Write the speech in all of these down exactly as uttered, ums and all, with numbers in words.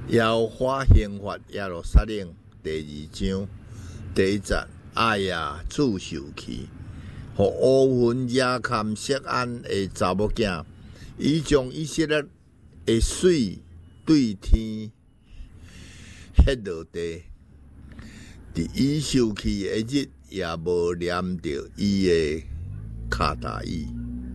妖花刑法耶路撒冷第二章第一节，哎呀，自受气，互乌云野堪色安的查某囝，伊将以色列的水对天迄落地，伫伊受气的日，也无念着伊的骹大意。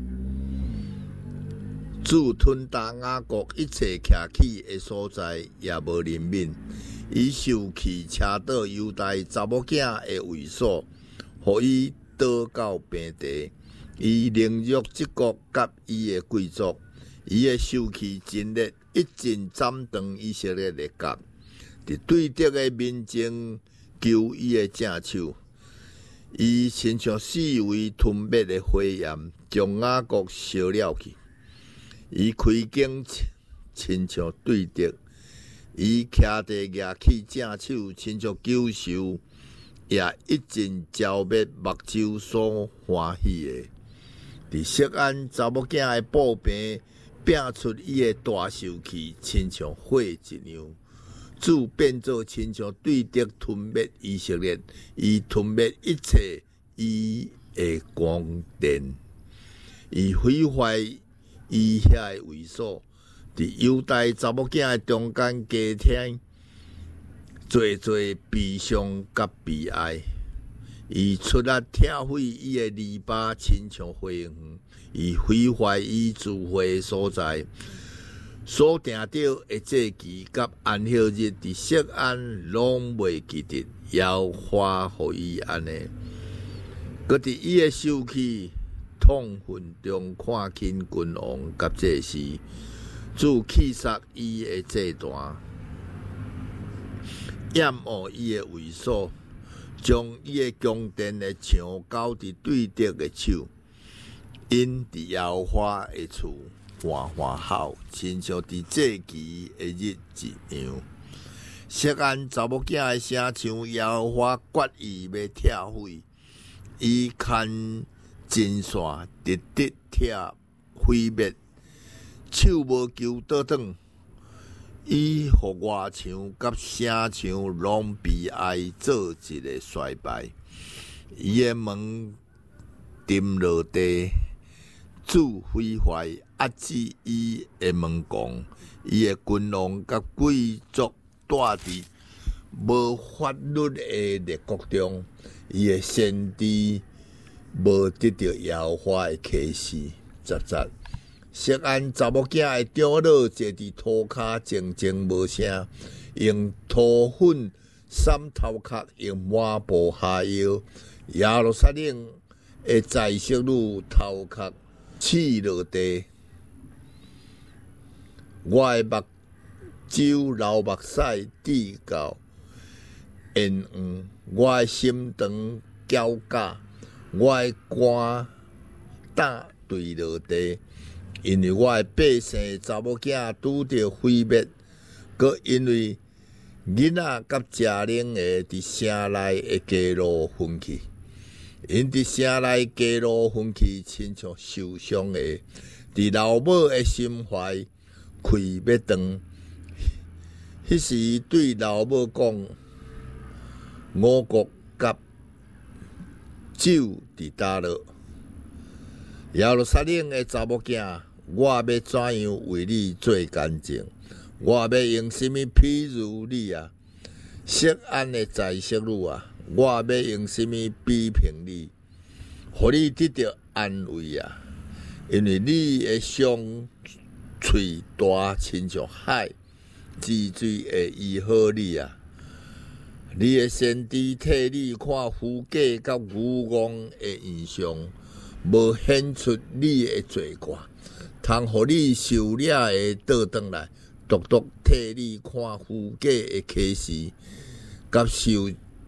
自吞达雅各一切徛起的所在，也无怜悯。伊受气车倒犹大查某囝的位所，互伊倒到平地。伊凌辱即国甲伊的贵族，伊的受气真烈，一阵斩断以色列的角。伫对敌的面前求伊的正手，伊亲像四围吞灭的火焰，将雅各烧了去。伊开弓亲像对敌，伊徛地举起正手，亲像救赎，也一阵浇灭目睭所欢喜的。伫色安查某囝的布边，拼出伊的大受气，亲像火一样。主变做亲像对敌吞灭以色列，伊吞灭一切伊的光殿，伊毁坏伊遐的位所，伫犹大查某囝的中间加添做做悲伤甲悲哀。伊出力拆毁伊的篱笆，亲像花园；伊毁坏伊聚会的所在，所定着的祭期甲安息日，伫色安拢袂记得，要花互伊安尼。搁伫伊的受气痛恨中看轻君王甲祭司，主气杀伊的祭坛，掩护伊的位所，将伊的宫殿的墙交伫对敌的手。因伫耶和华的厝欢欢吼，亲像伫祭期的日一样。色安查某囝的声像耶和华决意要拆毁，伊牵真线直直拆毁灭，手无求倒转，伊互外墙甲城墙拢悲哀做一个衰败。伊的门沉落地，主毁坏压制伊的门宫，伊的君王甲贵族住伫无法律的列国中，伊的先知无得到耶和华的启示。十节，色安查某囝的长老坐伫涂骹，静静无声，用涂粉散头壳，用抹布下腰。耶路撒冷的在色女头壳刺落地，我的目睭流目屎滴到烟黄，我的心肠绞架，我的肝胆坠落地，因为我的百姓查某囝拄着毁灭，搁因为囡仔甲食奶的伫城内的街路分去，因伫城内街路分去，亲像受伤的，伫老母的心怀开要断。迄时对老母讲：五谷甲酒伫倒落。耶路撒冷的查某囝，我要怎样为你做干净？我要用什么譬如你啊？色安的在色女啊，我要用什么比评你？互你得到安慰啊！因为你的伤喙大，亲像海，治水会医好你啊！你的先知替你看虚假甲愚妄的现象，无显出你的罪过，通互你受了的倒转来，独独替你看虚假的启示，甲受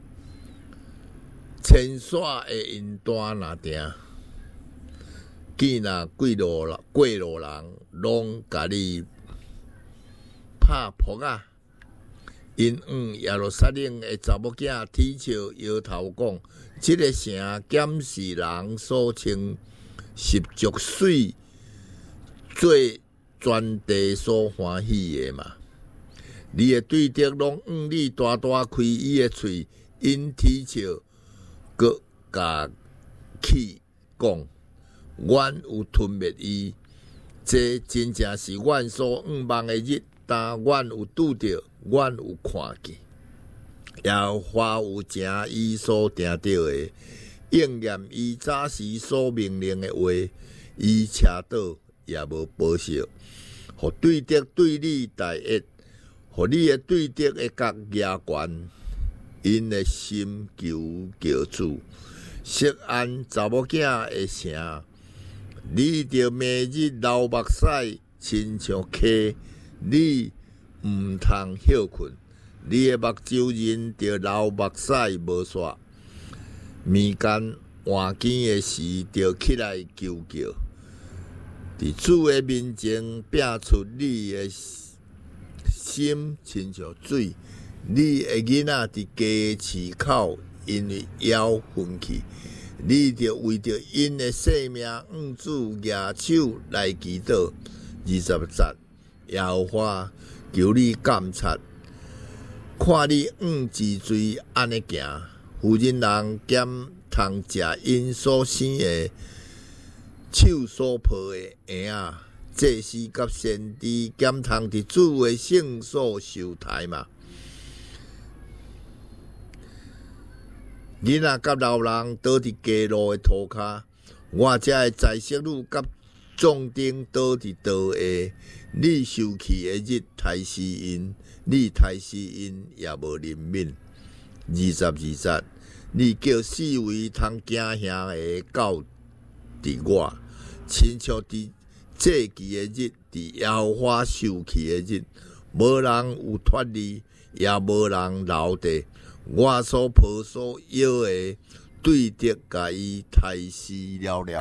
牵线的因端若定。见若过路人，过路人拢甲你拍扑啊！因嗯，耶路撒冷的查某囝啼笑摇头讲：这个城检是人所称十足水做全地所欢喜的嘛？ 你的对敌拢用你大大开伊的喙，因啼笑，搁甲气讲，阮有吞灭伊。这真正是阮所仰望的日，但阮有拄着，阮有看见。耶和华有正伊所定着的，应验伊早时所命令的话，伊车倒也无保守，互对敌对你大恶，互你的对敌会角牙悬，因的心求叫主，錫安查某囝的城。你着明日流目屎，亲像溪，你毋通休困。你的目睭人着流目屎无煞，眠间换更的时着起来求叫。伫主的面前拼出你的心，亲像水。你的囡仔伫鸡市口，因为枵分去。你着为着因的性命，向主举手来祈祷。二十节，耶和华求你监察，看你向治罪安尼行。妇人人兼通食因所生的手所抱的婴仔，祭司甲先知兼通伫主的圣所受台嘛。囡仔甲老人倒伫街路的涂骹，我遮的在色女甲壮丁倒伫道下。你受气的日，杀死因；你杀死因，也无怜悯。二十二节，你叫四围通惊吓的到伫我，亲像伫祭祀的日，伫耶和华受气的日，无人有脱离，也无人留地。我所抱所摇的，对敌甲伊杀死了了。